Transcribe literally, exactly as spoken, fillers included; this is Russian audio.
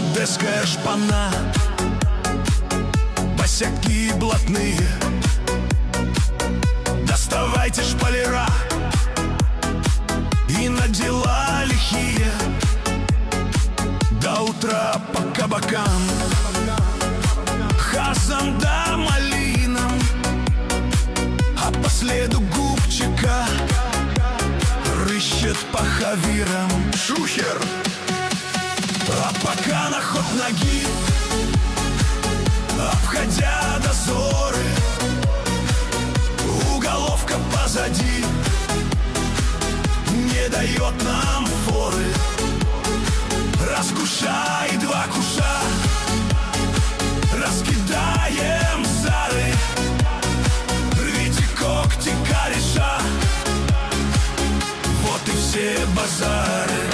одесская шпана, босяки блатные. Доставайте шпалера и на дела лихие. До утра по кабакам, хасам да малинам, а по следу губчика рыщет по хавирам шухер. А пока на ход ноги, обходя дозоры, уголовка позади не дает нам форы. Раскушай два куша, раскидаем зары, рвите когти кореша, вот и все базары.